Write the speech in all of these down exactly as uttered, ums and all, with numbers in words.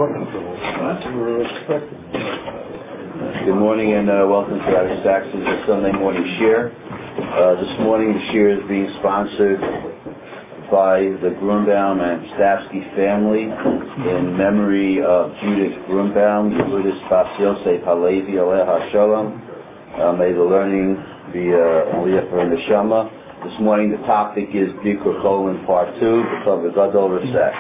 Good morning and uh, welcome to Rabbi Saxon's Sunday morning shir. Uh, this morning the shir is being sponsored by the Grunbaum and Stavsky family in memory of Judith Grunbaum, Yehudis Bas Yosef Halevi Aleha Shalom. Uh, may the learning be uh, aliyah for neshama. This morning the topic is Bikur Cholin Part two, because the Gadol Resex.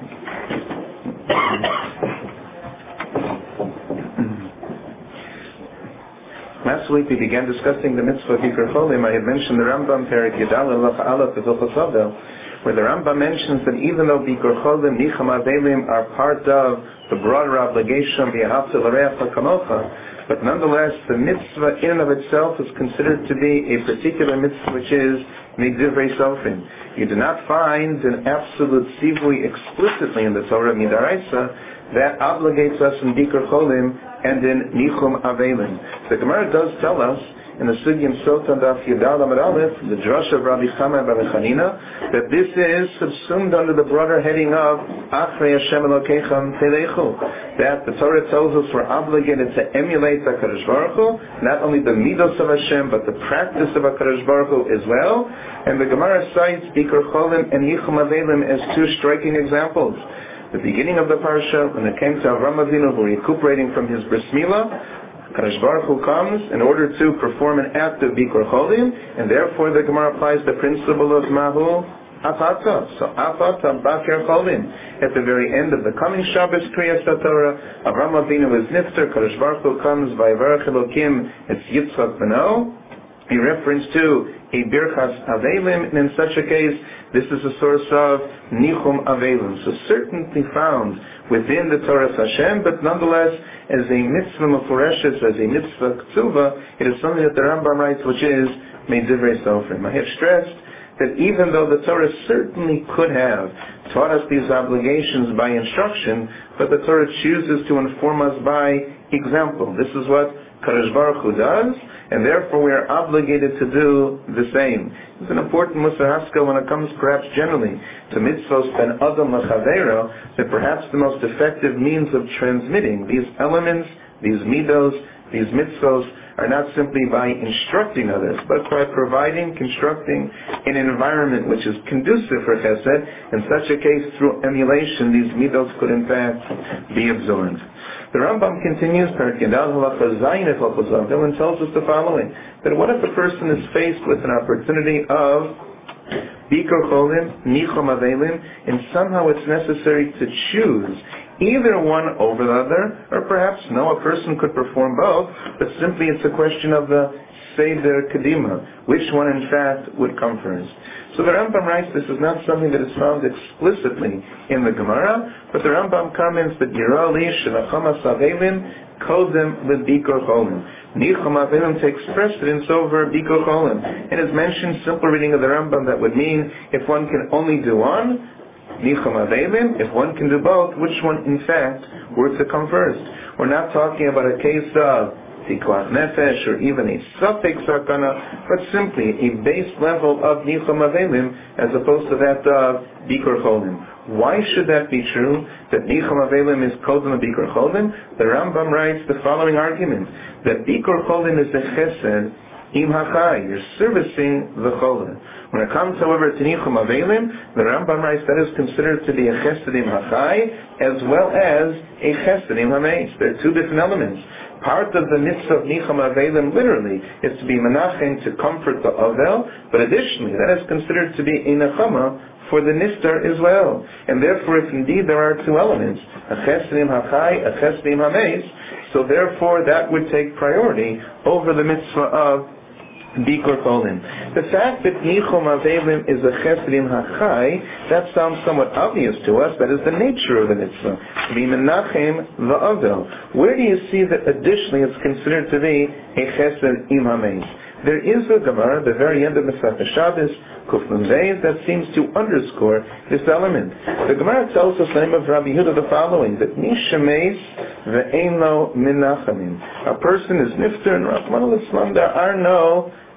Last week we began discussing the mitzvah Bikur Cholim. I had mentioned the Rambam Perek Yudal Lach Aleph V'Hilchos Avdel, where the Rambam mentions that even though Bikur Cholim, Nicham Avelim are part of the broader obligation V'Ahavta L'Reach Kamocha, but nonetheless the mitzvah in and of itself is considered to be a particular mitzvah which is Midivrei Sofrim. You do not find an absolute tzivui explicitly in the Torah Midaraisa that obligates us in Bikur Cholim and in Nichum Avelim. The Gemara does tell us in the Sugim Sotan Daf Yudal Amud Aleph, the Drush of Rabbi Chama Bar Chanina, that this is subsumed under the broader heading of Achrei Hashem Elokeichem Telechu, that the Torah tells us we're obligated to emulate HaKadosh Baruch Hu, not only the midos of Hashem, but the practice of HaKadosh Baruch Hu as well. And the Gemara cites Bikur Cholim and Nichum Avelim as two striking examples. The beginning of the parsha, when it came to Avram Avinu, who was recuperating from his bris milah, Kadosh Baruch Hu comes in order to perform an act of Bikur Cholim, and therefore the Gemara applies the principle of Mahu Afata. So Afata Bakir Cholim. At the very end of the coming Shabbos Kriyas Torah, Avram Avinu is nifter. Kadosh Baruch Hu comes by Varech Elokim. It's Yitzchak Beno. A reference to a Birchas Avelim, and in such a case, this is a source of Nichum Avelim. So certainly found within the Torah Hashem, but nonetheless, as a mitzvah mefureshes, as a mitzvah k'tuva, it is something that the Rambam writes, which is Medivrei Sofrim. I have stressed that even though the Torah certainly could have taught us these obligations by instruction, but the Torah chooses to inform us by example. This is what Kadosh Baruch Hu does, and therefore we are obligated to do the same. It's an important Musar Haskell when it comes perhaps generally to mitzvos ben adam l'chavero, that perhaps the most effective means of transmitting these elements, these midos, these mitzvos, are not simply by instructing others, but by providing, constructing an environment which is conducive for chesed. In such a case, through emulation, these midos could in fact be absorbed. The Rambam continues, and tells us the following, that what if a person is faced with an opportunity of Bikur Cholim, Nichum Avelim, and somehow it's necessary to choose either one over the other, or perhaps no, a person could perform both, but simply it's a question of the Seder Kedima, which one in fact would come first. So the Rambam writes this is not something that is found explicitly in the Gemara, but the Rambam comments that Yirah li shelachamas avelim kodem lebikur cholim. Nichum avelim takes precedence over bikur cholim. And as mentioned, simple reading of the Rambam, that would mean if one can only do one, Nichum avelim, if one can do both, which one in fact were to come first? We're not talking about a case of Tikvat Nefesh, or even a Safek Sakana, but simply a base level of Nichum Avelim as opposed to that of Bikur Cholim. Why should that be true, that Nichum Avelim is Kodem of Bikur Cholim? The Rambam writes the following argument, that Bikur Cholim is a Chesed Im Hachai, you're servicing the Cholim. When it comes, however, to Nichum Avelim, the Rambam writes that is considered to be a Chesed Im Hachai as well as a Chesed Im Hameis. There are two different elements. Part of the mitzvah of Nichum Avelim literally is to be menachem, to comfort the Avel, but additionally that is considered to be a nechama for the niftar as well. And therefore, if indeed there are two elements, a chesed hachai, a chesed hameis, so therefore that would take priority over the mitzvah of Bikur Cholim. The fact that Nichum Avelim is a Chesed Hachai, that sounds somewhat obvious to us. That is the nature of the mitzvah. To be Menachem V'Avel. Where do you see that additionally it's considered to be a Chesed Im Hameis? There is a Gemara, the very end of Masechah Shabbos, Kuf Nun Beis, that seems to underscore this element. The Gemara tells us the name of Rabbi Yehuda the following, that Mishameis Ve'ein Lo Menachamim. A person is nifter and Rahman al-Islam, there are no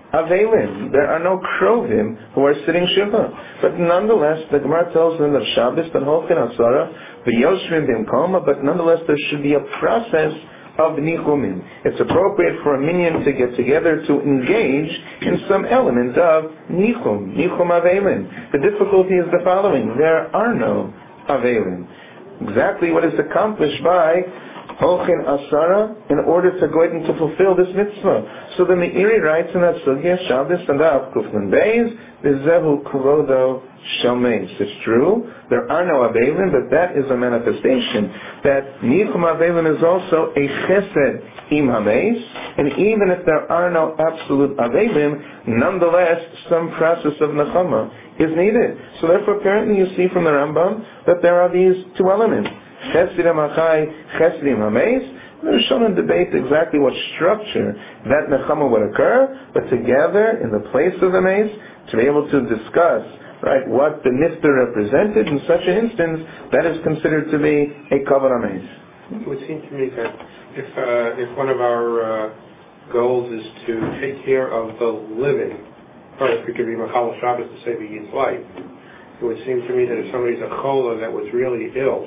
Avelim. There are no Krovim who are sitting Shiva. But nonetheless, the Gemara tells them of Shabbos, but Holchin Asara, V'yoshrim Bimkoma, but nonetheless there should be a process of Nichumin. It's appropriate for a minyan to get together to engage in some element of Nichum, Nichum Avelim. The difficulty is the following. There are no Avelim. Exactly what is accomplished by Holchin Asara in order to go ahead and to fulfill this mitzvah. So the Meiri writes in that Sugya, Shabbos and Av Kufman Beis, V'zehu Kuvodo Shalmeis. It's true, there are no Avelim, but that is a manifestation that Nichum Avelim is also a Chesed Im Hameis, and even if there are no absolute Avelim, nonetheless some process of Nechama is needed. So therefore apparently you see from the Rambam that there are these two elements. Chesidim Achai, Chesidim Hameis. The Rishonim debate exactly what structure that Nechama would occur, but together in the place of the Mace, to be able to discuss, right, what the Nifter represented in such an instance, that is considered to be a Kavanah Mace. It would seem to me that if uh, if one of our uh, goals is to take care of the living, or if we could be Machal Shabbos to save a Yid's life, it would seem to me that if somebody's a chola that was really ill,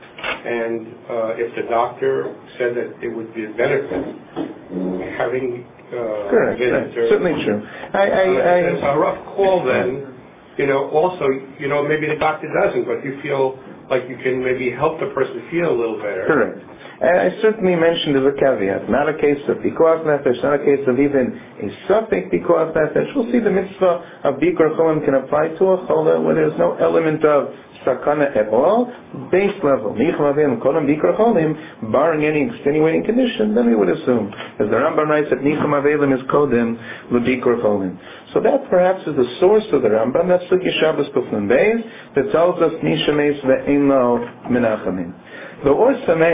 and uh, if the doctor said that it would be a benefit having uh, correct, right. Certainly true. I, I, uh, I, it's a rough call then. You know, also, you know, maybe the doctor doesn't, but you feel like you can maybe help the person feel a little better. Correct. And I certainly mentioned as a caveat, not a case of pikuach nefesh, not a case of even a suffix pikuach nefesh. We'll see the mitzvah of bikur cholim can apply to a chola where there's no element of sakana at all, base level, nichmavim kolam bikur cholim, barring any extenuating condition, then we would assume, as the Rambam writes, that nichmavelim is kodim l'bikur cholim. So that perhaps is the source of the Rambam. That's the Shabbos Kufnan Beis that tells us nishameis ve'ein lo menachamin. The Or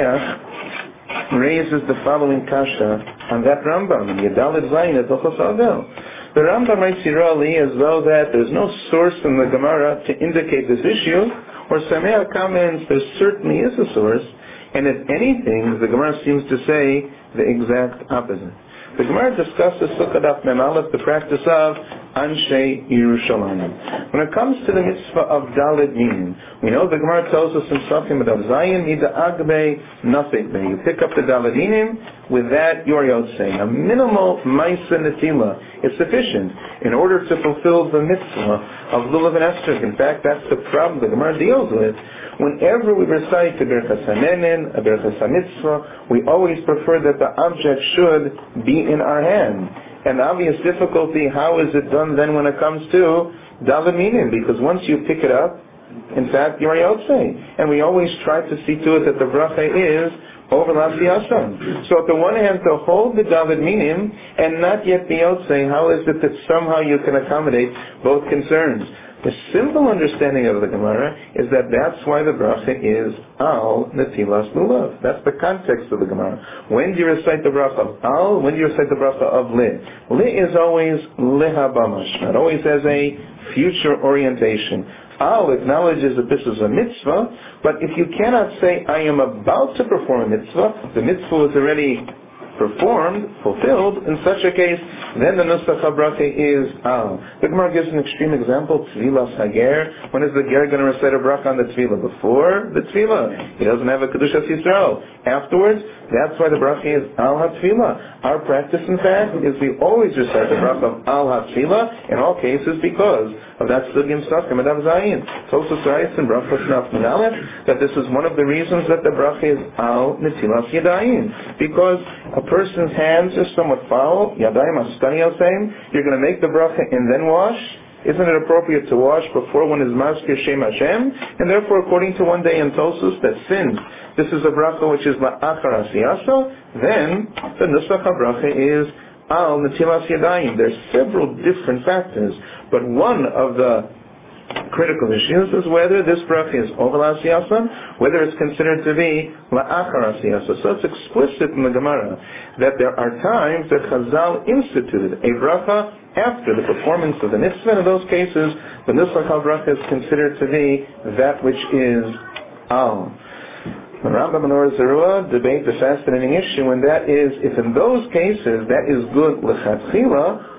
Sameach raises the following kasha on that Rambam in Yedalid Zayin at Hilchos Avel. The Rambam writes Hirali as though that there's no source in the Gemara to indicate this issue. Or Sameach comments there certainly is a source, and if anything, the Gemara seems to say the exact opposite. The Gemara discusses Sukkah Daf Mem Aleph, the practice of Anshe Yerushalayim. When it comes to the mitzvah of Daled Minim, we know the Gemara tells us in Safim Adav Zayin, Mida Agbe Nafik. You pick up the Daled Minim, with that you are Yotzei. A minimal Maisa Netila is sufficient in order to fulfill the mitzvah of Lulav and Esther. In fact, that's the problem the Gemara deals with. Whenever we recite the Birchas HaNenin, a Birchas HaMitzvah, we always prefer that the object should be in our hand. And the obvious difficulty, how is it done then when it comes to Daled Minim? Because once you pick it up, in fact, you're Yotzei. And we always try to see to it that the bracha is over Lasiyasam. So at the one hand, to hold the Daled Minim and not yet be Yotzei, how is it that somehow you can accommodate both concerns? The simple understanding of the Gemara is that that's why the bracha is al netilas lulav. That's the context of the Gemara. When do you recite the bracha of al? When do you recite the bracha of li? Li is always lehabamash, not always as a future orientation. Al acknowledges that this is a mitzvah, but if you cannot say, I am about to perform a mitzvah, the mitzvah was already performed, fulfilled, in such a case, then the Nusach HaBracha is al. The Gemara gives an extreme example, Tvilas Hager. When is the Ger going to recite a bracha on the Tvila? Before the Tvila. He doesn't have a Kedushas Yisrael. Afterwards, that's why the bracha is al HaTvila. Our practice, in fact, is we always recite the bracha of al HaTvila in all cases because of that Sugim Safim Adav Zayin. Tosos writes in Brachos Naf Aleph that this is one of the reasons that the bracha is al Netilas Yadayim. Because a person's hands are somewhat foul, Yadayim Astani Yosem, you're going to make the bracha and then wash. Isn't it appropriate to wash before one is Maskir Shem Hashem? And therefore, according to one day in Tosos, that since this is a bracha which is La'achar Asiyasa, then the Nusach HaBracha is al Netilas Yadayim. There's several different factors, but one of the critical issues is whether this bracha is over Asiyasa, whether it's considered to be La'achar Asiyasa. So it's explicit in the Gemara that there are times that Chazal instituted a bracha after the performance of the mitzvah. In those cases, the Nusach HaBracha is considered to be that which is al. The Rambam and Or Zarua debate the fascinating issue, and that is, if in those cases that is good l'chatchila,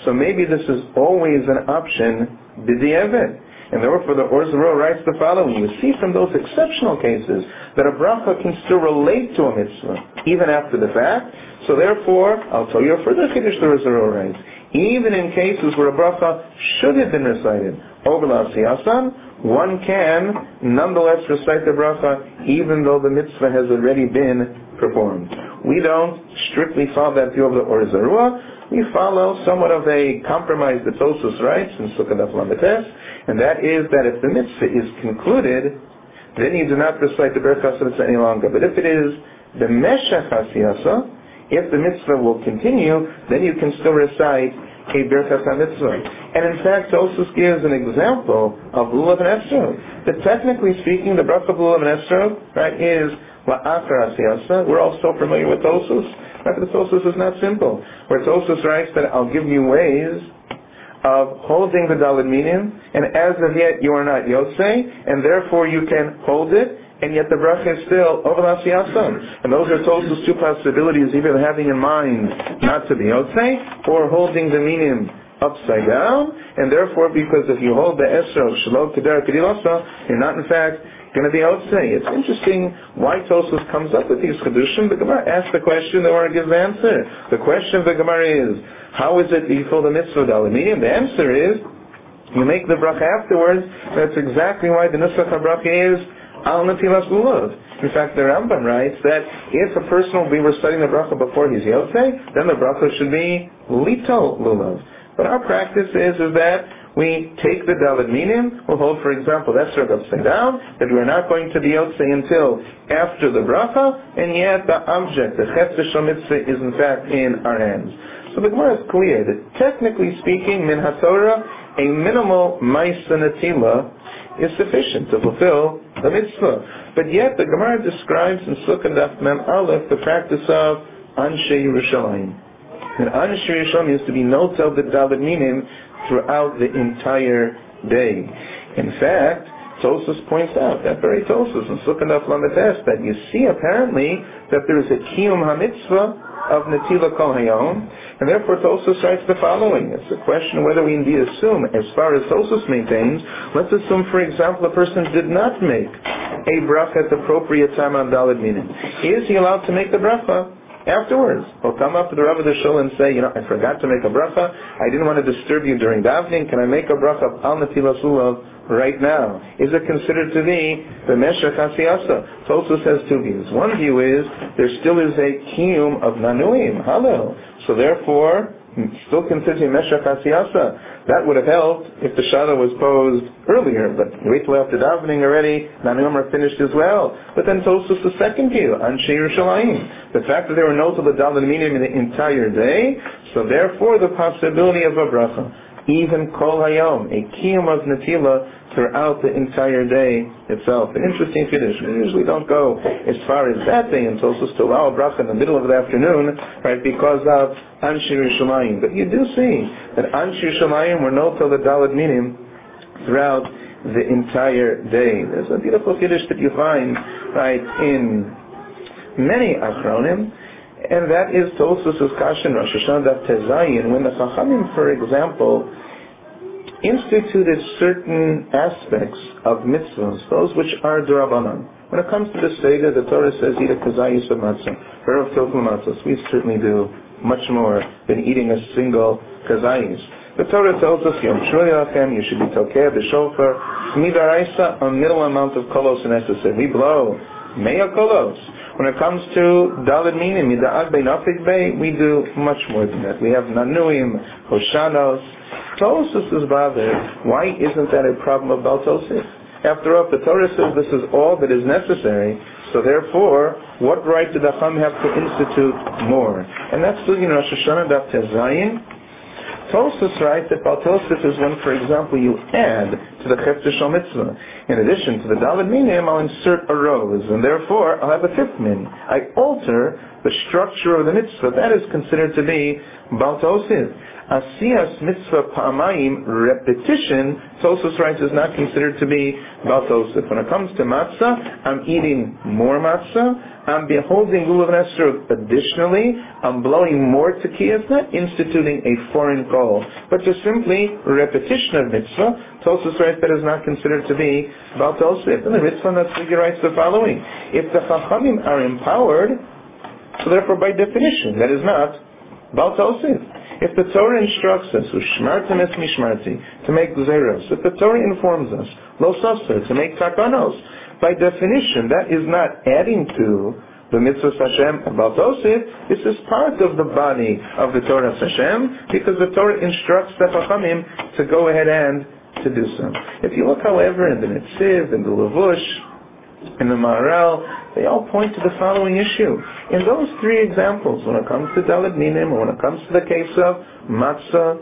So maybe this is always an option, b'di'evet. And therefore the Or Zarua writes the following: you see from those exceptional cases that a bracha can still relate to a mitzvah, even after the fact. So therefore, I'll tell you a further chiddush the Or Zarua writes. Even in cases where a bracha should have been recited over l'asiyasan, one can nonetheless recite the bracha even though the mitzvah has already been performed. We don't strictly follow that view of the Or Zarua. We follow somewhat of a compromise that Tosfos writes in Sukkah Daf Lametes, and that is that if the mitzvah is concluded, then you do not recite the Birkat HaMitzvah any longer. But if it is the Meshach HaSiyasa, if the mitzvah will continue, then you can still recite a Birkat HaMitzvah. And in fact, Tosfos gives an example of Lulav and Esrog. That technically speaking, the bracha of Lulav and Esrog, right, is La'achar HaSiyasa. We're all so familiar with Tosfos. Right, but the Tosfos is not simple. Where Tosfos writes that I'll give you ways of holding the Daled Minim, and as of yet you are not Yotzei, and therefore you can hold it, and yet the bracha is still over l'asiyasam. And those are Tosfos' two possibilities, either having in mind not to be Yotzei, or holding the Minim upside down, and therefore because if you hold the Esrog, Shalom Kedar Kedilasa, you're not in fact going to be outside. It's interesting why Tosfos comes up with these chedushim. The Gemara asks the question, the Gemara gives the answer. The question of the Gemara is, how is it that you fill the mitzvah Daled Minim? The answer is, you make the bracha afterwards. That's exactly why the nusach bracha is al natilas lulav. In fact, the Rambam writes that if a person will be reciting the bracha before he's yotzei, then the bracha should be lito lulav. But our practice is, is that we take the Daled Minim, we'll hold, for example, that Esrog upside down, that we're not going to be Yotzei until after the bracha, and yet the object, the Chetz Mitzvah, is in fact in our hands. So the Gemara is clear that technically speaking, min haTorah, a minimal Ma'aseh Natila is sufficient to fulfill the mitzvah. But yet the Gemara describes in Sukkah Daf Mem Aleph the practice of Anshe Yerushalayim. And Anshe Yerushalayim is to be notel the Daled Minim throughout the entire day. In fact, Tosfos points out, that very Tosfos in Sukkah Daf Lametes, that you see apparently that there is a Kiyum HaMitzvah of Netila Kol Hayom, and therefore Tosfos writes the following. It's a question whether we indeed assume, as far as Tosfos maintains, let's assume, for example, a person did not make a bracha at the appropriate time on Daled Minim. Is he allowed to make the bracha afterwards? He'll come up to the Rav of the Shul and say, you know, I forgot to make a bracha. I didn't want to disturb you during davening. Can I make a bracha of al natilas lulav right now? Is it considered to be the meshach hasiyasa? Tosfos has two views. One view is there still is a kiyum of nanuim, halal. So therefore, still considered meshach hasiyasa. That would have helped if the shada was posed earlier, but wait till after davening already, nanuim are finished as well. But then Tosfos the second view, Anshe Yerushalayim, the fact that there were no to the Daled Minim in the entire day, so therefore the possibility of a bracha, even Kol Hayom, a kiyum of Natila throughout the entire day itself. An interesting chiddush. We usually don't go as far as that day in Tosfos to allow a bracha in the middle of the afternoon, right, because of Anshe Yerushalayim. But you do see that Anshe Yerushalayim were no till the Daled Minim throughout the entire day. There's a beautiful chiddush that you find, right, in many Achronim, and that is Tosfos' Kashan Rosh Hashanah Daf Tezayin, when the Chachamim, for example, instituted certain aspects of mitzvahs, those which are d'Rabbanan. When it comes to the Seder, the Torah says, eat a kazayis of matzah, or of tilkum matzahs. We certainly do much more than eating a single kazayis. The Torah tells us, Yom Shmini Lachem, you should be tokeh, the shofar, midaraisa, a middle amount of kolos is necessary. We blow mea kolos. When it comes to Daled Minim, mida'ad bein afik bei, we do much more than that. We have nanuim, hoshanos. Tosfos is bothered. Why isn't that a problem of Baal Tosfos? After all, the Torah says this is all that is necessary, so therefore, what right did the Chacham have to institute more? And that's still in Rosh Hashanah Daf Tezayin. Tosfos writes that Baal Tosfos is when, for example, you add to the Chefter Shal Mitzvah. In addition to the Daled Minim, I'll insert a rose, and therefore I'll have a fifth min. I alter the structure of the mitzvah. That is considered to be Bal Tosif. Asiyas mitzvah pa'amayim, repetition, Tosfos writes, is not considered to be Bal Tosif. When it comes to matzah, I'm eating more matzah, I'm beholding lulav nesher additionally, I'm blowing more tekiyas, not instituting a foreign goal, but just simply repetition of mitzvah. Tosfos writes that is not considered to be Bal Tosif. And the Ritzvah Natzligi writes the following: if the Chachamim are empowered, so therefore by definition that is not Bal Tosif. If the Torah instructs us, Ushmartem es mishmarti, to make zeros, if the Torah informs us, Lo saser, to make takanos, by definition that is not adding to the mitzvah Hashem and Bal Tosif. This is part of the body of the Torah Hashem, because the Torah instructs the Chachamim to go ahead and to do so. If you look, however, in the Netziv, in the Levush, in the Maharal, they all point to the following issue. In those three examples, when it comes to Daled Minim, or when it comes to the case of Matzah,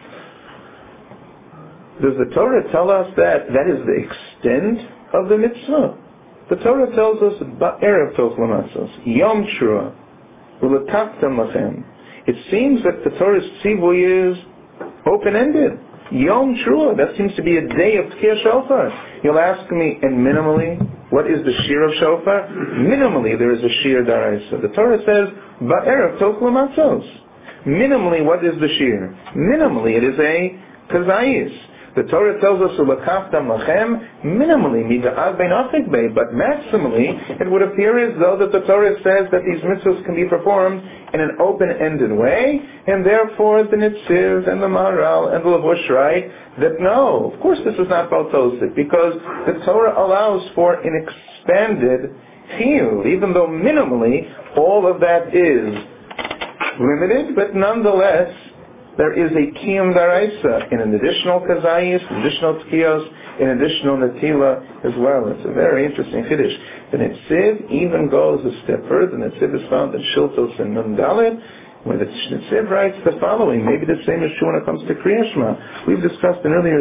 does the Torah tell us that that is the extent of the mitzvah? The Torah tells us, Ba'erev Toch L'Matzos, Yom Trua, U'Letaktem Lachem. It seems that the Torah's tzivui is open-ended. Yom Trua, that seems to be a day of Tkiyah Shofar. You'll ask me, and minimally, what is the shir of Shofar? Minimally, there is a shir daraisa. The Torah says, Ba'erev Toch L'Matzos. Minimally, what is the shir? Minimally, it is a kazayis. The Torah tells us, Ulakaftam lachem, minimally, mida'ad bein afik bei, but maximally, it would appear as though that the Torah says that these mitzvahs can be performed in an open-ended way, and therefore the Netziv and the Maharal and the Levush write that no, of course this is not Bal Tosif, because the Torah allows for an expanded chiyuv, even though minimally all of that is limited, but nonetheless, there is a kiyum daraisa in an additional kazayis, additional tkiyos, an additional netila as well. It's a very interesting chiddush. The Netziv even goes a step further. The Netziv is found in Shiltos and Nun Daled, where the Netziv writes the following. Maybe the same is true when it comes to Kriya Shema. We've discussed in earlier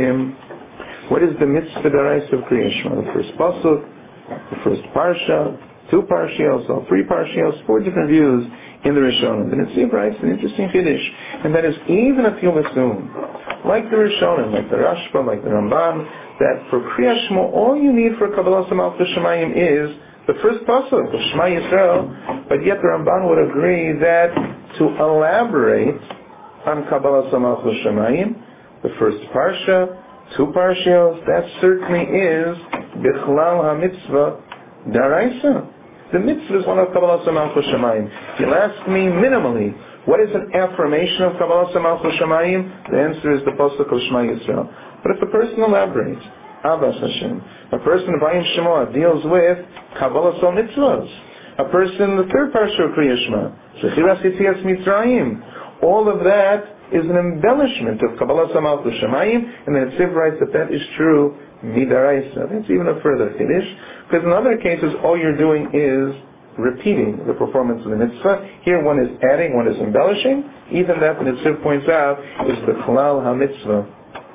shiurim what is the mitzvah daraisa of Kriya Shema. The first pasuk, the first parsha, two parshios, or three parshios, four different views in the Rishonim. The Netziv writes an interesting chiddush, and that is, even if you'll assume, like the Rishonim, like the Rashba, like the Ramban, that for Kriya Shema, all you need for Kabbalas Malchus Shemayim is the first pasuk of Shema Yisrael, but yet the Ramban would agree that to elaborate on Kabbalas Malchus Shemayim, the first parsha, two parshios, that certainly is Bichlal HaMitzvah Daraisa. The mitzvah is one of Kabbalas Malchus Shemayim. If you'll ask me minimally, what is an affirmation of Kabbalas Malchus Shemayim? The answer is the pasuk of Shema Yisrael. But if a person elaborates, Abbas Hashem, a person Vayim Shema deals with Kabbalas Mitzvahs, a person, the third parsha of Kriya Shema, Zechiras Yetzias Mitzrayim, all of that is an embellishment of Kabbalas Malchus Shemayim, and the Netziv writes that that is true midaraisa. That's even a further chiddush. Because in other cases, all you're doing is repeating the performance of the mitzvah. Here one is adding, one is embellishing. Even that, the Netziv points out, is the Chalal HaMitzvah.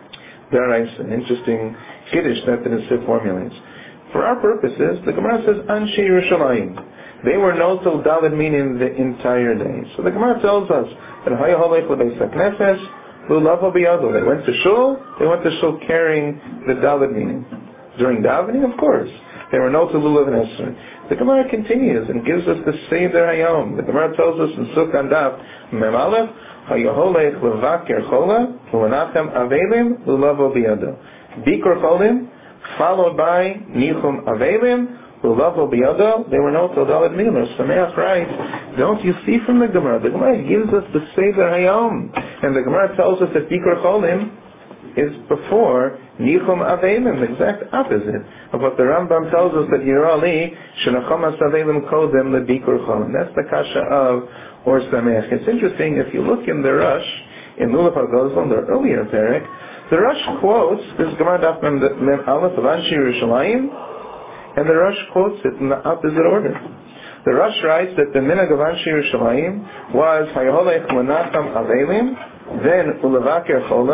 There is an interesting chiddush that the Netziv formulates. For our purposes, the Gemara says, Anshe Yerushalayim. They were notel Daled Minim the entire day. So the Gemara tells us that Haya Holech L'Beis HaKnesses, Lulavo Biyado. They went to shul, they went to shul carrying the Daled Minim. During davening, of course. They were no to lulav nesr. The Gemara continues and gives us the Seder Hayom. The Gemara tells us in Sukkah Daf Mem Aleph, Hayaholech levaker chola, ulenachem avelim, lulavo biyado. Bikur cholim, followed by nichum avelim, lulavo biyado. They were no to Daled Minim. Sameach writes, don't you see from the Gemara? The Gemara gives us the Seder Hayom, and the Gemara tells us that Bikur cholim is before Nichum Avelim, the exact opposite of what the Rambam tells us that Yerali Shenachomas Avelim Kodem Lebikur Cholim. That's the kasha of Or Sameach. It's interesting, if you look in the Rush, in Lulav HaGozlan, the earlier parak, the Rush quotes this Gemara Daf Mem Aleph of Anshe Yerushalayim, and the Rush quotes it in the opposite order. The Rush writes that the minhag of Anshe Yerushalayim was Hayaholech Lenacham Avelim, then Ulevaker Chola,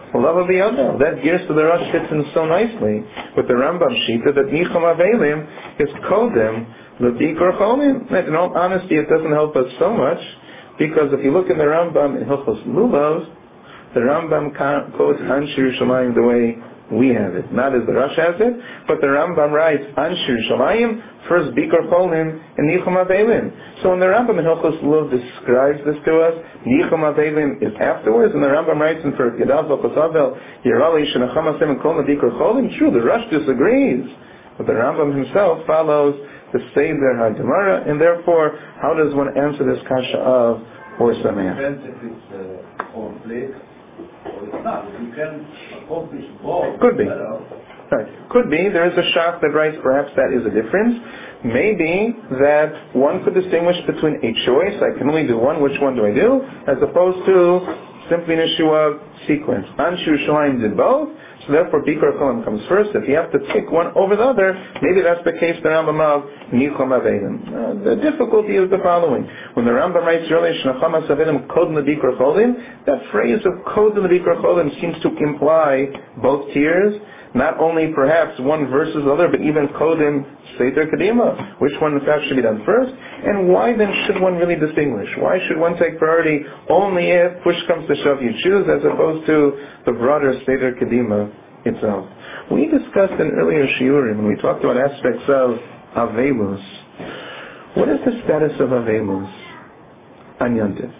Love of the other. That gears to the Rosh fits in so nicely with the Rambam Shita that Nicham Avelim is Kodem L'Bikor Cholim. In all honesty, it doesn't help us so much, because if you look in the Rambam in Hilchos Lulav, the Rambam quotes Anshir Yerushalayim the way we have it, not as the Rosh has it, but the Rambam writes Anshir Yerushalayim, first Bikor Cholim, and Nicham Avelim. So when the Rambam in Hilchos Lulav describes this to us, Nicham Avelim is afterwards, and the Rambam writes in Perek Yadav V'Chosavel, Yerali Shenacham Hashem and Kol Bikor Cholim. True, the Rosh disagrees, but the Rambam himself follows the Seder HaGemara, and therefore, how does one answer this kasha of Or Sameach? Depends if it's uh, conflict or it's not. You can accomplish both. Could be. Right. Could be. There is a shach that writes perhaps that is a difference. Maybe that one could distinguish between a choice, I can only do one, which one do I do, as opposed to simply an issue of sequence. Anshu Shalim did both, so therefore Bikor Cholim comes first. If you have to pick one over the other, maybe that's the case the Rambam of Nicham Avelim. The difficulty is the following. When the Rambam writes earlier, Shnacham Hasavilim Kod L'Bikor Cholim, that phrase of Kod L'Bikor Cholim seems to imply both tiers, not only perhaps one versus the other, but even Kodim Seder Kadima. Which one in fact should be done first? And why then should one really distinguish? Why should one take priority only if push comes to shove you choose, as opposed to the broader Seder Kadima itself? We discussed in earlier shiurim when we talked about aspects of Avelus. What is the status of Avelus on Yantiv?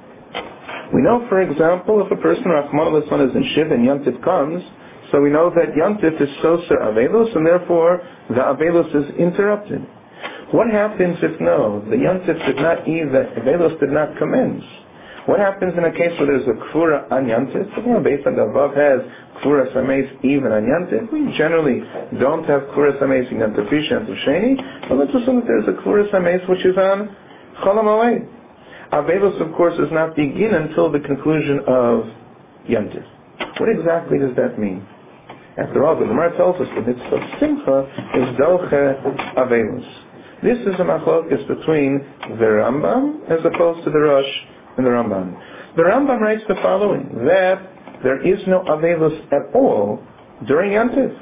We know, for example, if a person, Rahman al-Isman, is in Shiv and Yantiv comes, so we know that Yantif is Soser Avelus, and therefore the Avelus is interrupted. What happens if no, the Yantif did not either, Avelus did not commence? What happens in a case where there's a Kfura on Yantif? You know, based on the above has Kfura Sameis even on Yantif. We generally don't have Kfura Sameis in Yantif Rish and Sheni, but let's assume that there's a Kfura Sameis which is on Chol HaMoed. Avelus, of course, does not begin until the conclusion of Yantif. What exactly does that mean? After all, the Gemara tells us the mitzvah of Simcha is Doche Avelus. This is a machlokes between the Rambam as opposed to the Rosh and the Ramban. The Rambam writes the following, that there is no Avelus at all during Yantiv.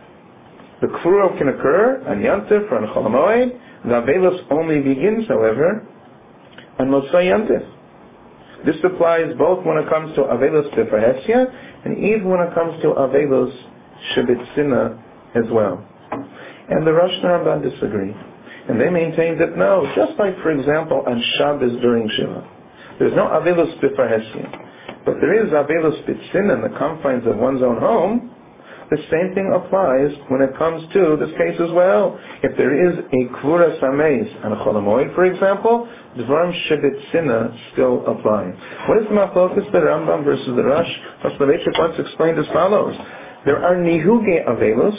The Kfura can occur on Yantiv or on Chol HaMoed. The Avelus only begins, however, on Motzei Yantiv. This applies both when it comes to Avelus B'Farhesia and even when it comes to Avelus Shebitzina as well. And the Rosh and Ramban disagree. And they maintain that no, just like, for example, on Shabbos during Shiva, there's no Avelus B'Farhesia, but there is Avelus B'Tzina in the confines of one's own home. The same thing applies when it comes to this case as well. If there is a Kvura Sameis on a Chol HaMoed, for example, Dvarim Shebitzina still apply. What is the machlokes, the Rambam versus the Rosh? Soloveitchik once explained as follows. There are Nihuge Avelus,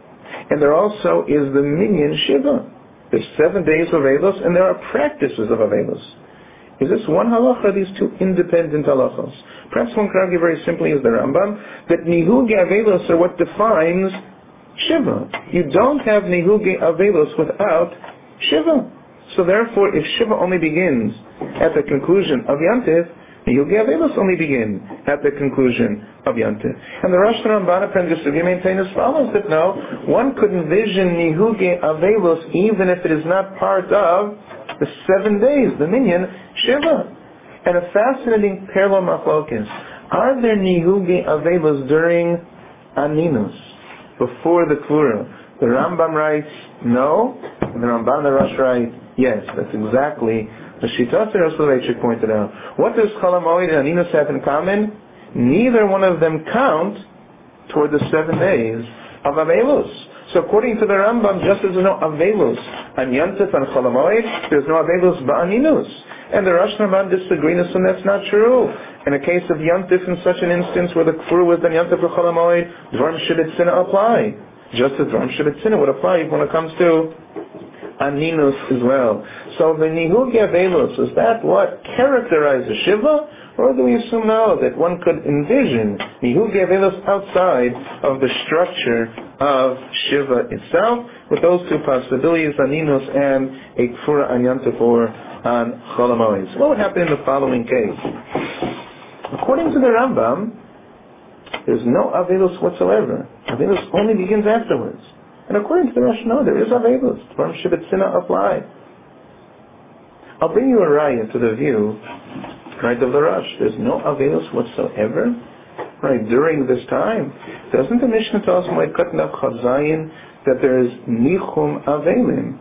and there also is the Minyan Shiva. There's seven days of Avelus, and there are practices of Avelus. Is this one halacha, or are these two independent halachos? Perhaps one could argue very simply as the Rambam, that Nihuge Avelus are what defines Shiva. You don't have Nihuge Avelus without Shiva. So therefore, if Shiva only begins at the conclusion of Yantiv, Nihuge Avelus only begin at the conclusion of Yantiv. And the Rosh and Ramban apprentice maintain as follows, that no, one could envision Nihuge Avelus even if it is not part of the seven days, the minyan, Shiva. And a fascinating parallel machlokes. Are there Nihuge Avelus during Aninus, before the Kvura? The Rambam writes, no, and the Ramban and the Rosh write, yes. That's exactly the Shittas Soloveitchik pointed out. What does Chol HaMoed and Aninus have in common? Neither one of them count toward the seven days of Avelus. So according to the Rambam, just as there's no Avelus on Yantif and Chol HaMoed, there's no Avelus ba'aninus. And the Rosh and Ramban disagree, and that's not true. In a case of Yantif, in such an instance where the Kfur was done Yantif or Chol HaMoed, Dvarim Shebitzina apply. Just as Dvarim Shebitzina would apply when it comes to Aninus as well. So the Nihuge Avelus, is that what characterizes Shiva? Or do we assume now that one could envision Nihuge Avelus outside of the structure of Shiva itself, with those two possibilities, Aninus and a Kfura on Yantif or on Chol HaMoed? So what would happen in the following case? According to the Rambam, there's no Avelus whatsoever. Avelus only begins afterwards. And according to the Rosh, no, there is Avelus. Dvarim Shebetzina apply. I'll bring you a raya to the view, right, of the Rosh. There's no Avelus whatsoever, right, during this time. Doesn't the Mishnah tell us, Moed Katan Chaf Zayin, that there is Nichum Avelim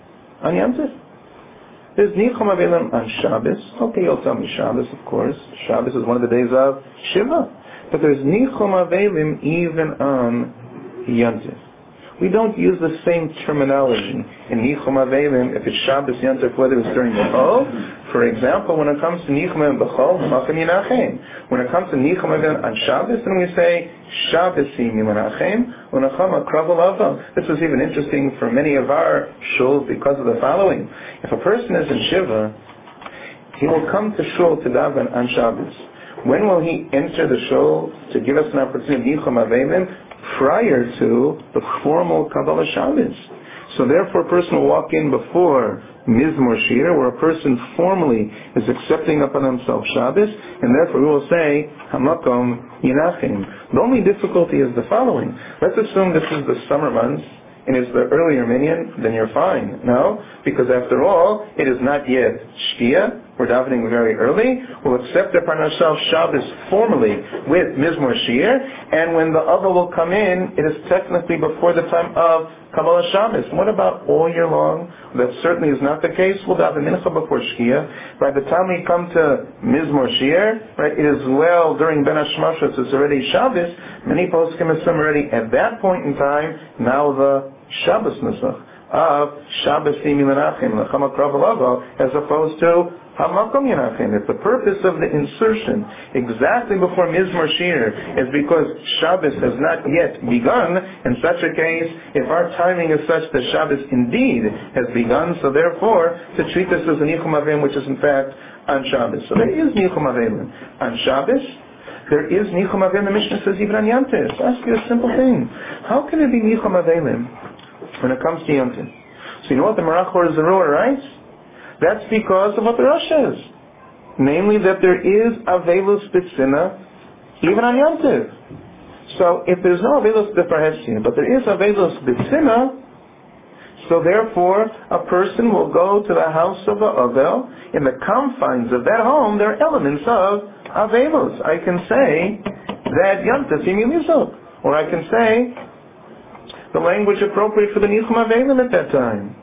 on Yom Tov? There's Nichum Avelim on Shabbos. Okay, you'll tell me Shabbos, of course. Shabbos is one of the days of Shiva. But there's Nichum Avelim even on Yom Tov. We don't use the same terminology in Nichum Avelim if it's Shabbos Yom Tov, whether it's during the Chol. For example, when it comes to Nichum Avelim B'Chol, Machem Yinachem. When it comes to Nichum Avelim on Shabbos, then we say Shabbos Yinachem, Unacham Akrav Lava. This is even interesting for many of our shuls because of the following. If a person is in Shiva, he will come to shul to daven on Shabbos. When will he enter the shul to give us an opportunity Nichum Avelim? Prior to the formal Kabbalah Shabbos. So therefore a person will walk in before Mizmor Shir, where a person formally is accepting upon himself Shabbos, and therefore we will say, Hamakom Yinachim. The only difficulty is the following. Let's assume this is the summer months, and it's the earlier minyan, then you're fine. No, because after all, it is not yet Shkia. We're davening very early. We'll accept upon ourselves Shabbos formally with Mizmor Shir, and when the Ava will come in, it is technically before the time of Kabbalah Shabbos. What about all year long? That certainly is not the case. We'll daven Mincha before Shkia. By the time we come to Mizmor Shir, right, it is well during Ben Hashmashos, it's already Shabbos. Many poskim assume already at that point in time, now the Shabbos Nusach of Shabbos Yimi Menachem, Lecham Akrav Lava, as opposed to Hamakom Yinachem. If the purpose of the insertion exactly before Mizmor Shir is because Shabbos has not yet begun, in such a case, if our timing is such that Shabbos indeed has begun, so therefore to treat this as a Nichum Avelim, which is in fact on Shabbos. So there is Nichum Avelim on Shabbos. There is Nichum Avelim. The Mishnah says even on Yom Tov. Ask you a simple thing: how can it be Nichum Avelim when it comes to Yom Tov? So you know what the Marach or Zerua writes? That's because of what the Rosh says. Namely that there is Avelus B'Tzina even on Yom Tov. So if there's no Avelus B'Farhesia, but there is Avelus B'Tzina, so therefore a person will go to the house of the Avel. In the confines of that home, there are elements of Avelus. I can say that Yom Tov Yimi Lizok. Or I can say the language appropriate for the Nichum Avelim at that time.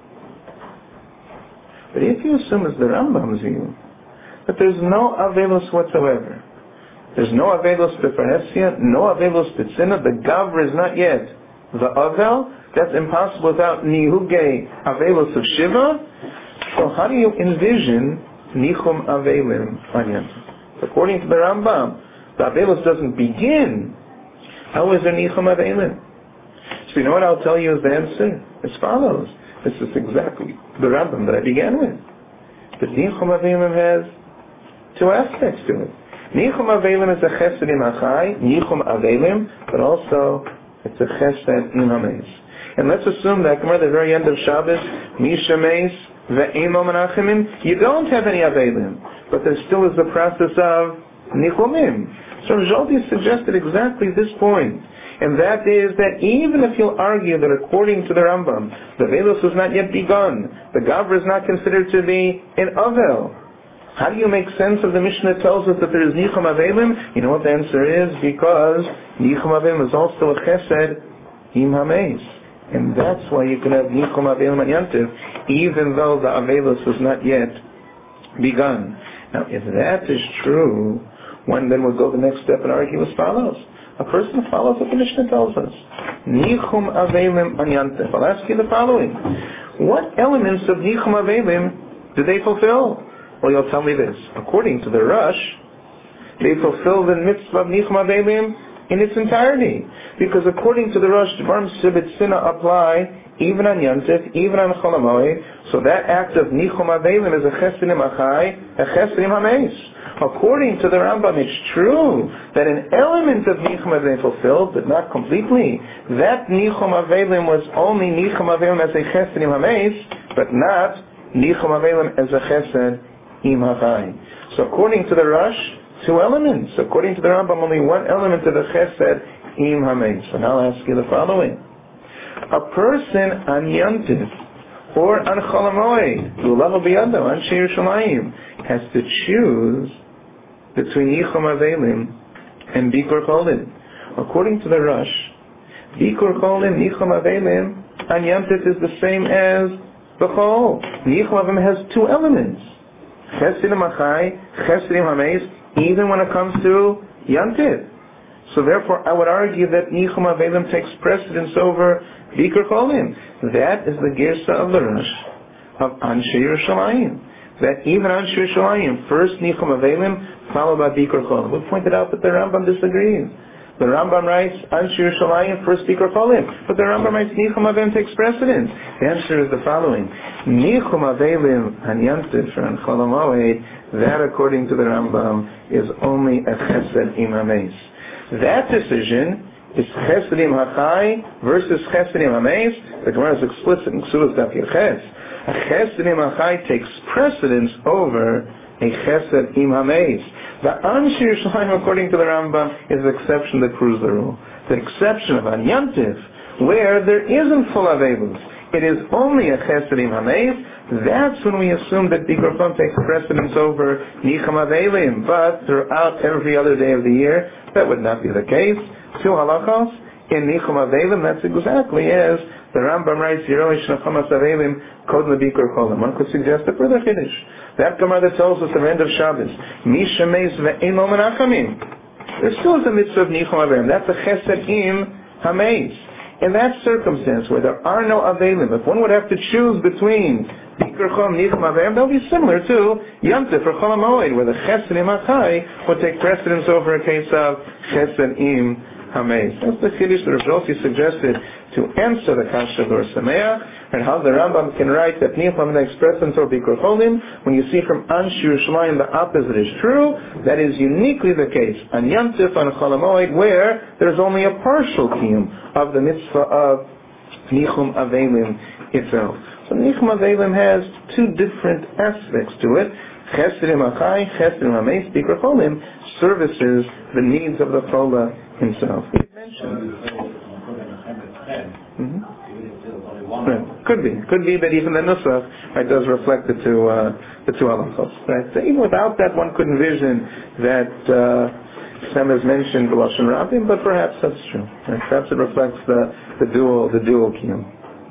But if you assume as the Rambam's view, that there's no Avelus whatsoever, there's no Avelus B'Farhesia, no Avelus B'Tzina, the Gavra is not yet the Avel, that's impossible without Nihuge Avelus of Shiva. So how do you envision Nichum Avelim on Yom Tov? According to the Rambam, the Avelus doesn't begin. How is there Nichum Avelim? So you know what I'll tell you as the answer? As follows. This is exactly the Rambam that I began with. But Nichum Avelim has two aspects to it. Nichum Avelim is a chesed im achai, Nichum Avelim, but also it's a chesed im hameis. And let's assume that, at the very end of Shabbos, Misha Meis, Ve'emo Menachemim, you don't have any Avelim, but there still is the process of Nichumim. So Zolti suggested exactly this point. And that is that even if you'll argue that according to the Rambam, the Avelus has not yet begun, the Gavra is not considered to be an Avel, how do you make sense of the Mishnah that tells us that there is Nichum Avelim? You know what the answer is? Because Nichum Avelim is also a Chesed Im Hameis. And that's why you can have Nichum Avelim on Yom Tov, even though the Avelus has not yet begun. Now, if that is true, one then will go the next step and argue as follows. A person follows what the Mishnah tells us. Nichum Avelim on Yom Tov. I'll ask you the following. What elements of Nichum Avelim do they fulfill? Well, you'll tell me this. According to the Rosh, they fulfill the mitzvah of Nichum Avelim in its entirety. Because according to the Rosh, Dvarim Shebetzina apply even on Yom Tov, even on Chol HaMoed. So that act of Nichum Avelim is a chesed im achai, a chesed im hameis. According to the Rambam, it's true that an element of Nichum Avelim fulfilled, but not completely. That Nichum Avelim was only Nichum Avelim as a chesed im hameis, but not Nichum Avelim as a chesed im hachai. So according to the Rosh, two elements. According to the Rambam, only one element of the chesed im hameis. So now I'll ask you the following. A person on Yantiv or on Chol HaMoed, Lulahu B'yado, on Sheir Shalayim, has to choose between Yichum Avelim and Bikur Cholim. According to the Rosh, Bikur Cholim, Yichum Avelim, on Yantiv is the same as B'chol. Yichum Avelim has two elements. Chesidim Achai, Chesidim Hameis, even when it comes to Yantiv. So therefore, I would argue that Yichum Avelim takes precedence over Bikur Cholim. That is the Girsa of the Rosh of Anshe Yerushalayim. That even Anshe Yerushalayim, first Yichum Avelim, followed by Bikur Cholim. We pointed out that the Rambam disagrees. The Rambam writes Anshe Yerushalayim, first Bikur Cholim. But the Rambam writes Yichum Avelim takes precedence. The answer is the following. Yichum Avelim and Yantiv and Chol HaMoed, that according to the Rambam is only a Chesed im hameis. That decision is Chesedim Hachai versus Chesedim Hameis. The Gemara is explicit in Ksuvas Daf Yerches. A Chesedim Hachai takes precedence over a Chesed im Hameis. The Anshe Yerushalayim, according to the Rambam, is the exception that proves the rule. The exception of An Yantiv, where there isn't full Aveilus, it is only a Chesed im Hameis. That's when we assume that Bikur Cholim takes precedence over Yichum Avelim. But throughout every other day of the year, that would not be the case. Two halachos in Yichum Avelim, that's exactly as the Rambam writes, Yeroi Shnachamas Avelim, Kod Bikur Cholim. One could suggest a further Kiddush. That Gemara that tells us the end of Shabbos, Misha Meis Ve'en Lo Menachamim. There still is a mitzvah of Yichum Avelim. That's a Chesed im hameis. In that circumstance, where there are no Avelim, if one would have to choose between Bikur Cholim and Yichum Avelim, that would be similar to Yantif or Chol HaMoed, where the Chesed im Achai would take precedence over a case of Chesed im hameis. That's the Kiddush that Rav Yossi suggested to answer the Kasha of Or Sameach, and how the Rambam can write that Yichum takes precedence over Bikur Cholim. When you see from Anshe Yerushalayim the opposite is true, that is uniquely the case on Yantif, on Chol HaMoed, where there is only a partial kiyum of the mitzvah of Yichum Avelim itself. So Yichum Avelim has two different aspects to it. Chesedim Achai, Chesedim Hameis, Bikur Cholim services the needs of the Chola himself. He mentioned. Mm-hmm. Right. Could be, could be that even the nusach right, does reflect the two, uh, the two halachos. Right? So even without that, one could envision that uh, Sam has mentioned the Lashon Rabim, but perhaps that's true. Right? Perhaps it reflects the, the dual, the dual kiyum.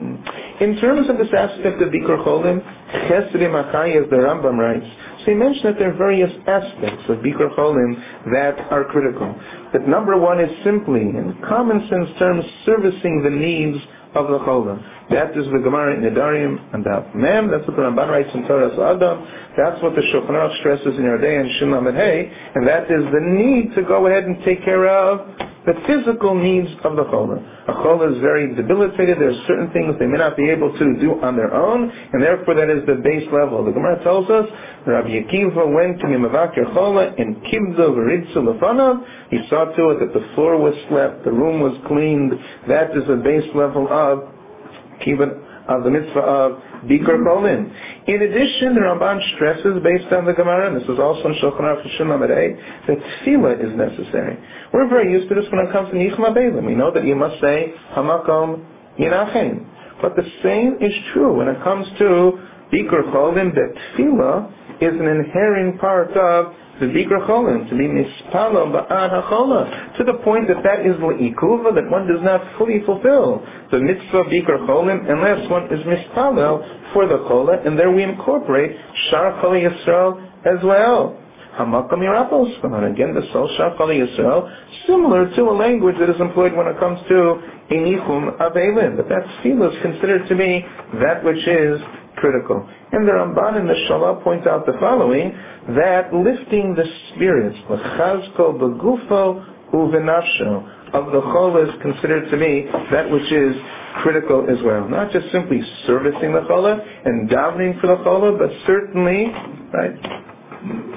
In terms of this aspect of Bikur Cholim, Chesedim Achai, as the Rambam writes, so he mentioned that there are various aspects of Bikur Cholim that are critical. That number one is simply, in common sense terms, servicing the needs of the Cholim. That is the Gemara in Nedarim and Daf Mem. That's what the Ramban writes in Torah Adam. That's what the Shulchan Aruch stresses in Yerdei and Shin Lamed Hey. And that is the need to go ahead and take care of the physical needs of the Cholim. A Cholim is very debilitated. There are certain things they may not be able to do on their own, and therefore that is the base level. The Gemara tells us Rabbi Akiva went to Mimavakir Chola and Kibdo V'Ritzu Lefanav. He saw to it that the floor was swept, the room was cleaned. That is the base level of Kibbut, of the mitzvah of Bikur Cholim. In addition, the Ramban stresses, based on the Gemara, and this is also in Shulchan Aruch Shin Lamed Hey, that tefillah is necessary. We're very used to this when it comes to Yichum Avelim. We know that you must say Hamakom Yinachem. But the same is true when it comes to Bikur Cholim, that tefillah is an inherent part of the Bikur Cholim, to be mispalo ba'ad hachola, to the point that that is l'ikuva, that one does not fully fulfill the mitzvah of Bikur Cholim unless one is mispalo for the chola, and there we incorporate Shar Chol Yisrael as well. Hamakam Yerapos, again the Sol Shar Chol Yisrael, similar to a language that is employed when it comes to Inichum Avelim, but that tefillah is considered to be that which is critical. And the Ramban and the Shalah point out the following, that lifting the spirits, l'chazko b'gufo u'v'nafsho, of the chola is considered to be that which is critical as well. Not just simply servicing the chola and davening for the chola, but certainly, right,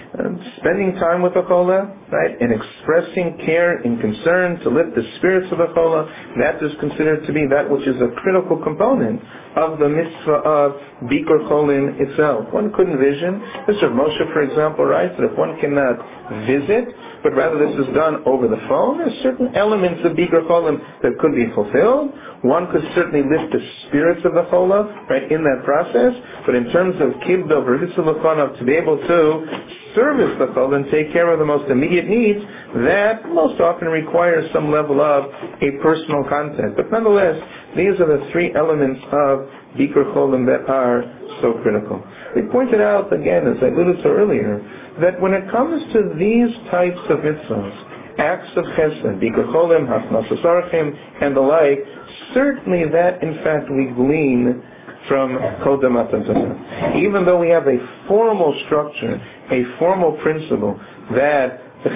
uh, spending time with the chola, right, and expressing care and concern to lift the spirits of the chola, that is considered to be that which is a critical component of the mitzvah of Bikur Cholim itself. One could envision, Mister Moshe, for example, writes that if one cannot visit, but rather this is done over the phone, there's certain elements of Bikur Cholim that could be fulfilled. One could certainly lift the spirits of the chola, right, in that process, but in terms of kibdo v'ritzulachanav, to be able to service the chola and take care of the most immediate needs, that most often requires some level of a personal contact. But nonetheless, these are the three elements of Bikur Cholim that are so critical. We pointed out, again, as I alluded to earlier, that when it comes to these types of mitzvahs, acts of chesed, Bikur Cholim, Hachnasas Orchim, and the like, certainly that, in fact, we glean from Kodem Matan Torah. Even though we have a formal structure, a formal principle, that when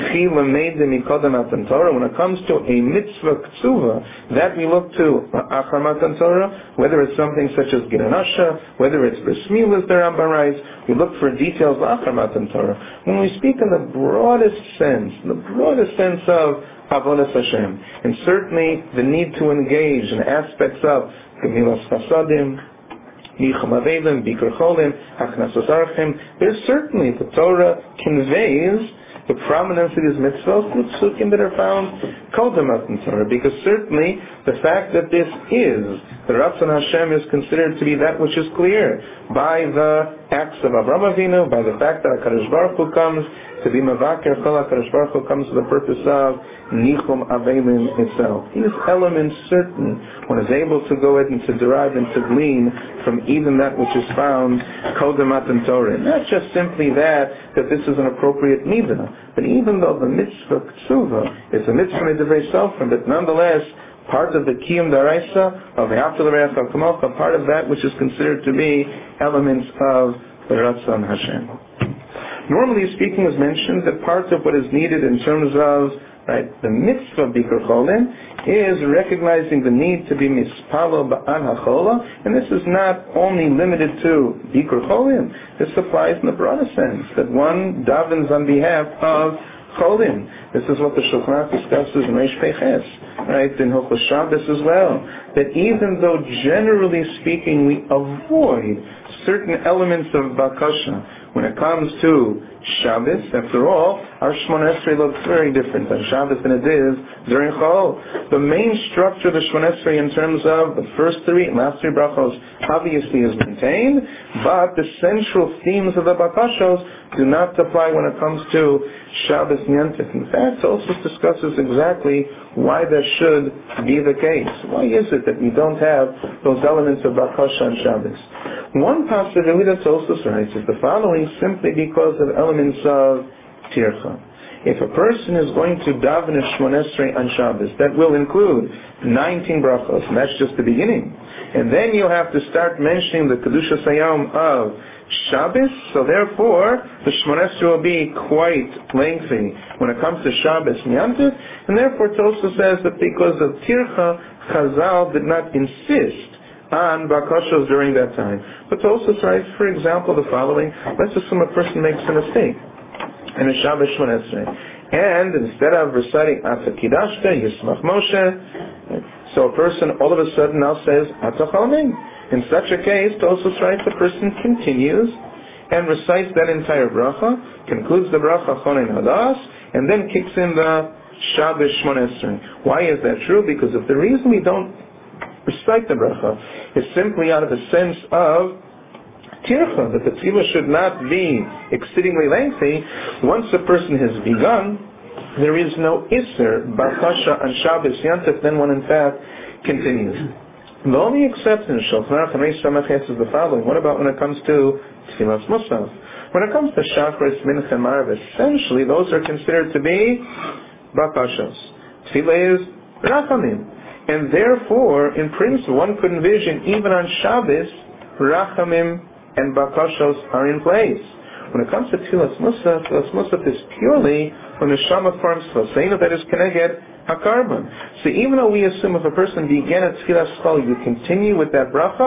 it comes to a mitzvah k'tsuva, that we look to Achar Matan Torah, whether it's something such as Giranasha, whether it's Bris Milah, as the Rambam writes, we look for details of Achar Matan Torah. When we speak in the broadest sense, the broadest sense of Avodas Hashem, and certainly the need to engage in aspects of Gemilas Chasadim, Nicham Avelim, Bikur Cholim, Hachnasas Orchim, there's certainly the Torah conveys the prominence of these mitzvahs through psukim that are found Kodem Matan Torah, because certainly the fact that this is the Ratzon Hashem is considered to be that which is clear by the acts of Avraham Avinu, by the fact that HaKadosh Baruch Hu comes to be Mavaker, Chol HaKadosh Baruch Hu comes to the purpose of Nichum Avelim itself. These elements certain one is able to go ahead and to derive and to glean from even that which is found Kodem Matan Torah. Not just simply that, that this is an appropriate midah, but even though the mitzvah k'tsuva is a mitzvah midavrei sofrim, but nonetheless part of the kiyum daraisa of V'ahavta l'reacha kamocha, part of that which is considered to be elements of the Ratzon Hashem. Normally speaking, as mentioned, that part of what is needed in terms of right, the mitzvah Bikur Cholim is recognizing the need to be mispalo ba'al hachola, and this is not only limited to Bikur Cholim. This applies in the broader sense, that one davens on behalf of Cholim. This is what the Shulchan Aruch discusses in Reish Peiches, right, in Hilchos Shabbos as well, that even though generally speaking we avoid certain elements of bakasha, when it comes to Shabbos, after all, our Shmoneh Esrei looks very different on Shabbos than it is during Chol. The main structure of the Shmoneh Esrei in terms of the first three and last three brachos obviously is maintained, but the central themes of the bakashos do not apply when it comes to Shabbos Yantif. In fact, Tosfos discusses exactly why that should be the case. Why is it that we don't have those elements of bakasha on Shabbos? One possibility that Tosfos writes is the following, simply because of elements of tircha. If a person is going to daven a Shmoneh Esrei on Shabbos, that will include nineteen brachos, and that's just the beginning. And then you have to start mentioning the Kedushas Hayom of Shabbos, so therefore the Shmoneh Esrei will be quite lengthy when it comes to Shabbos and Yantif, and therefore Tosfos says that because of tircha, Chazal did not insist on bakashos during that time. But Tosfos writes, for example, the following: let's assume a person makes a mistake in a Shabbos Shmoneh Esrei, and instead of reciting Ata Kidashta Yismach Moshe, so a person all of a sudden now says Ata Chalmin. In such a case, Tosfos writes, the person continues and recites that entire bracha, concludes the bracha Chonin Hadas, and then kicks in the Shabbos Shmoneh Esrei. Why is that true? Because if the reason we don't recite the bracha is simply out of a sense of tircha, that the tefillah should not be exceedingly lengthy, once a person has begun, there is no iser bakasha on Shabbos Yantif, then one in fact continues. The only exception, Shulchan Aruch and Reish Sameches, is the following. What about when it comes to Tfilas Musaf? When it comes to Shachris, Mincha, and Marav, essentially those are considered to be bakashos. Tefillah is rachamim. And therefore, in principle, one could envision even on Shabbos, rachamim and bakashos are in place. When it comes to Tfilas Musaf, Tfilas Musaf is purely when the Shama forms Tfilas, that is Keneged HaKarban. So even though we assume if a person began at Tfilas Chol, you continue with that bracha,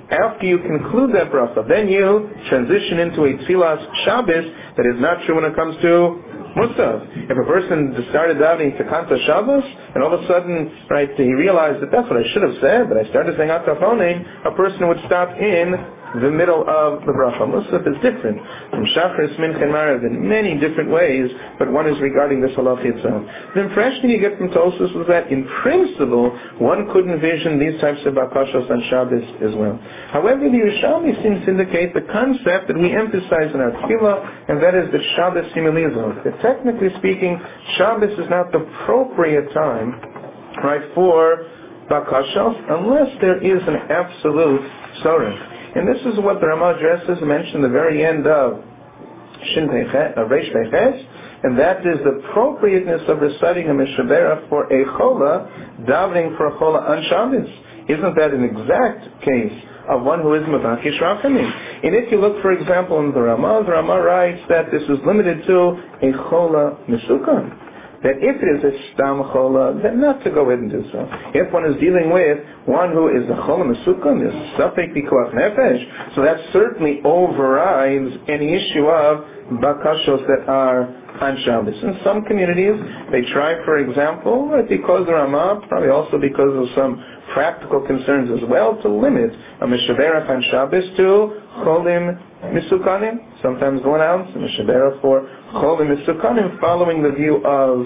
after you conclude that bracha, then you transition into a tfilas Shabbos. That is not true when it comes to Musaf. If a person started davening to Kanta Shabbos, and all of a sudden, right, he realized that that's what I should have said, but I started saying Atafonim, a person would stop in the middle of the bracha. Musaf is different from Shachris, Mincha, and Marav in many different ways, but one is regarding this halach itself. The impression you get from Tosfos was that, in principle, one could envision these types of bakashos on Shabbos as well. However, the Yerushalmi seems to indicate the concept that we emphasize in our tefillah, and that is the Shabbos similizot. That technically speaking, Shabbos is not the appropriate time, right, for bakashos, unless there is an absolute tzorech. And this is what the Ramah addresses, mentioned at the very end of Shin Reish Peches, and that is the appropriateness of reciting a Mishabera for a chola, davening for a chola on Shabbos. Isn't that an exact case of one who is Mavakish Rachamim? And if you look, for example, in the Ramah, the Ramah writes that this is limited to a chola Misukan. That if it is a stam chola, then not to go ahead and do so. If one is dealing with one who is a chola mesukam, is safek pikuach nefesh, so that certainly overrides any issue of bakashos that are on Shabbos. In some communities, they try, for example, because the Ramah, probably also because of some practical concerns as well, to limit a mishaberach on Shabbos to cholim misukanim, sometimes one ounce, a mishaberach for cholim misukanim, following the view of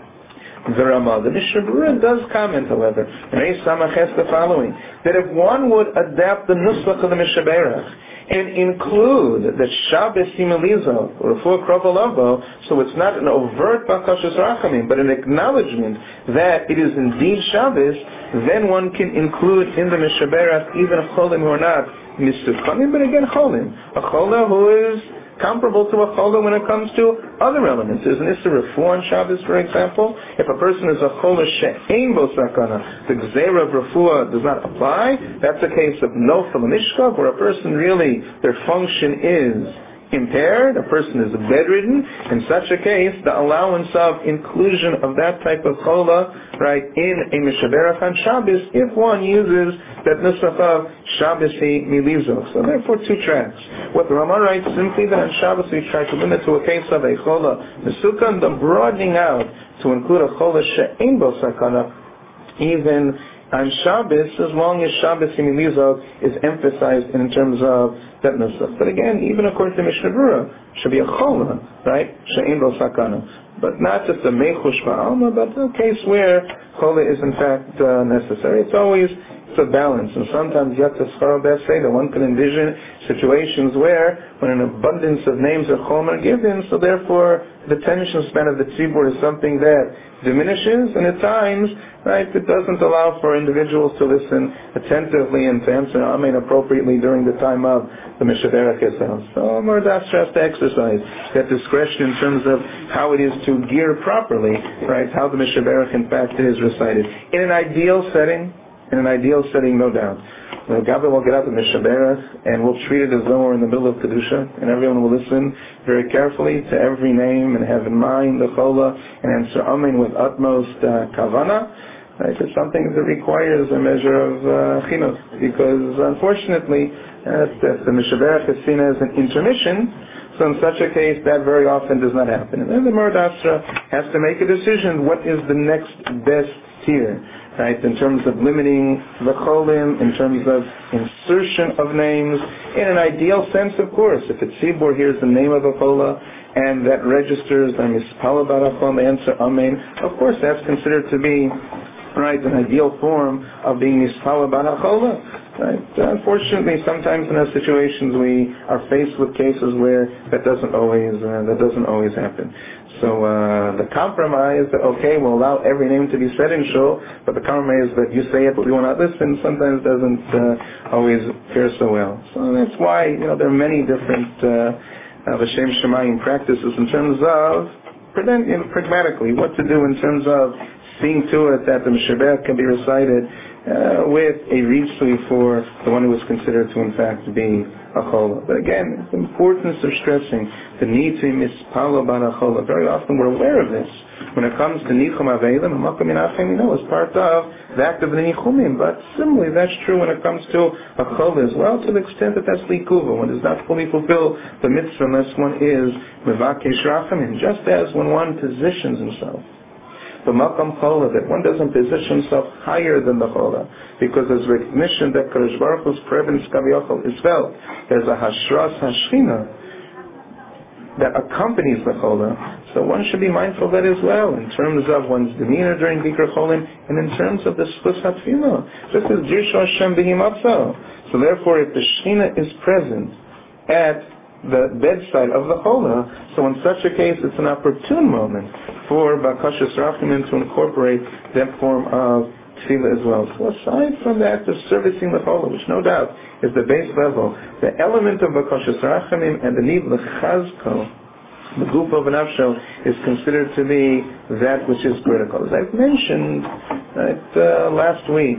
the Ramah. The Mishnah Berurah does comment, however, in Reis Samach has the following, that if one would adapt the nusach of the mishaberach and include the Shabbos similizo or for krovalavo, so it's not an overt bakashas rachamim, but an acknowledgement that it is indeed Shabbos, then one can include in the mishaberach even a cholim who are not misukanim, but again cholim, a chola who is comparable to a chola when it comes to other elements. There's an issur refuah on Shabbos, for example. If a person is a chola she'ein bo sakana, the gzeira of refuah does not apply. That's a case of nofel mishkav, where a person really, their function is impaired, a person is bedridden. In such a case, the allowance of inclusion of that type of chola, right, in a mishaberach on Shabbos, if one uses that nusach of Shabbos-i milizo. So therefore, two tracks. What the Ramah writes simply that on Shabbos we try to limit to a case of a chola mesukan, the broadening out to include a chola she'ein bo sakana, even on Shabbos, as long as Shabbos Similizo is emphasized in terms of that nusach. But again, even according to Mishnah Berurah, should be a chola, right? She'ein bo sakana. But not just a mechush ba'alma, but a case where chola is in fact uh, necessary. It's always it's a balance, and sometimes yet to say that one can envision situations where when an abundance of names are chomer given, so therefore the attention span of the tzibur is something that diminishes, and at times, right, it doesn't allow for individuals to listen attentively and to answer amen appropriately during the time of the mishaberach itself. So Mordas has to exercise that discretion in terms of how it is to gear properly, right, how the mishaberach in fact is recited. In an ideal setting, in an ideal setting, no doubt, the Gabbai will get out the mishaberach and we'll treat it as though we're in the middle of Kedusha, and everyone will listen very carefully to every name and have in mind the chola and answer amen with utmost uh, kavana. Right? It's something that requires a measure of uh, chinuch, because unfortunately uh, the mishaberach is seen as an intermission. So in such a case, that very often does not happen. And then the Morad Asra has to make a decision, what is the next best tier, right, in terms of limiting the cholim, in terms of insertion of names. In an ideal sense, of course, if it's Tzibur hears the name of a chola, and that registers the mispala barachol, the answer amen, of course that's considered to be, right, an ideal form of being mispala barachola. Right. Unfortunately, sometimes in those situations we are faced with cases where that doesn't always uh, that doesn't always happen. So uh, the compromise that okay, we'll allow every name to be said in shul, but the compromise that you say it but we will not listen sometimes doesn't uh, always fare so well. So that's why, you know, there are many different uh, L'Shem Shemayim practices in terms of you know, pragmatically what to do in terms of seeing to it that the mishaberach can be recited uh, with a ritzui for the one who is considered to in fact be a chola. But again, the importance of stressing the need to mispalo ban a chola. Very often we're aware of this. When it comes to nichum aveilim, makom minachem, you know, as part of the act of the nichumim. But similarly, that's true when it comes to a chola as well, to the extent that that's likuva, one does not fully fulfill the mitzvah unless one is mevakesh rachamim, just as when one positions himself the makam chola, that one doesn't position himself higher than the chola, because there's recognition that Kadosh Baruch Hu's presence kaviyachol is felt. There's a hashras hashchina that accompanies the chola, so one should be mindful of that as well, in terms of one's demeanor during Bikkur Cholim, and in terms of the schus hatfila, just as Dirsho Hashem b'himatzo. So therefore, if the Shechina is present at the bedside of the chola, so in such a case it's an opportune moment for Bakashas Rachamim to incorporate that form of tefillah as well. So aside from the act of servicing the chola, which no doubt is the base level, the element of Bakashas Rachamim and the need l'chazko, the guf of nafsho, is considered to be that which is critical. As I've mentioned right, uh, last week,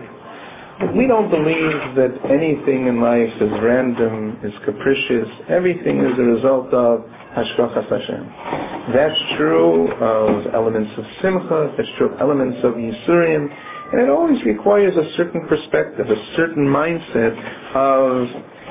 we don't believe that anything in life is random, is capricious. Everything is a result of Hashgachas Hashem. That's true of elements of Simcha, that's true of elements of Yisurim, and it always requires a certain perspective, a certain mindset of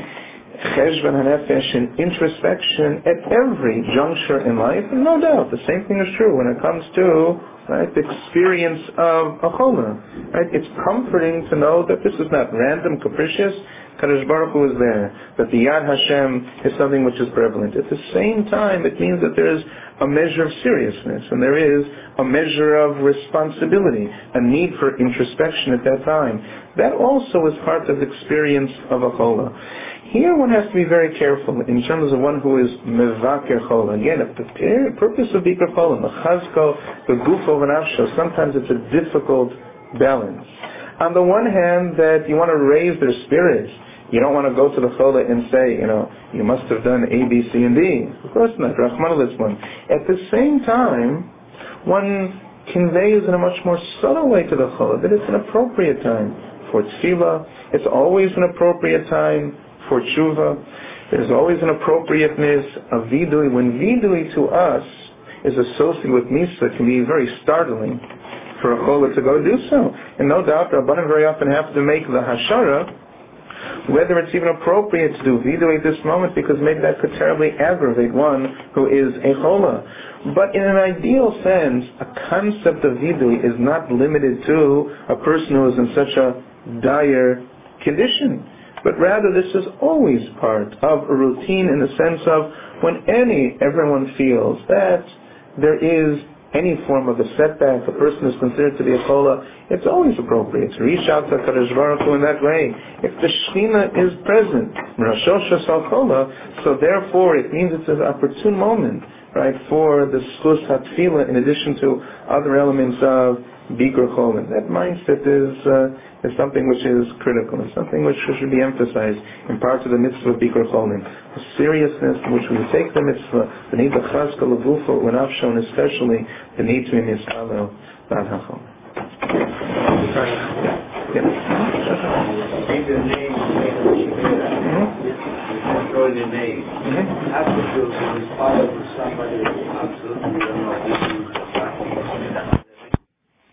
Cheshvan HaNefesh and introspection at every juncture in life. And no doubt, the same thing is true when it comes to right, the experience of a chola. Right? It's comforting to know that this is not random, capricious. Kadosh Baruch Hu is there. That the Yad Hashem is something which is prevalent. At the same time, it means that there is a measure of seriousness and there is a measure of responsibility, a need for introspection at that time. That also is part of the experience of a chola. Here one has to be very careful in terms of one who is mevaker chola. Again, the purpose of Bikkur Cholim, the chazko, the gufo v'nafsho, sometimes it's a difficult balance. On the one hand, that you want to raise their spirits. You don't want to go to the chola and say, you know, you must have done A, B, C, and D. Of course not. Rahman al-Islam. At the same time, one conveys in a much more subtle way to the chola that it's an appropriate time for tefillah. It's always an appropriate time for tshuva. There's always an appropriateness of vidui. When vidui to us is associated with misa, it can be very startling for a chola to go do so. And no doubt, Rabbanan very often have to make the hashara, whether it's even appropriate to do vidui at this moment, because maybe that could terribly aggravate one who is a chola. But in an ideal sense, a concept of vidui is not limited to a person who is in such a dire condition. But rather, this is always part of a routine in the sense of when any, everyone feels that there is any form of a setback, a person is considered to be a chola, it's always appropriate to reach out to Kadosh Baruch Hu in that way. If the Shechina is present, Rashosha Sal Chola, so therefore it means it's an opportune moment, right, for the schus hatfila in addition to other elements of Bikkur Cholim. That mindset is uh, is something which is critical. It's something which should be emphasized in part of the mitzvah of Bikkur Cholim. The seriousness in which we take the mitzvah, the need to chazka l'gufo l'nafsho, and especially the need to be mispalel b'ad hachol. Even the name, destroy the name. After you respond to somebody, absolutely don't know.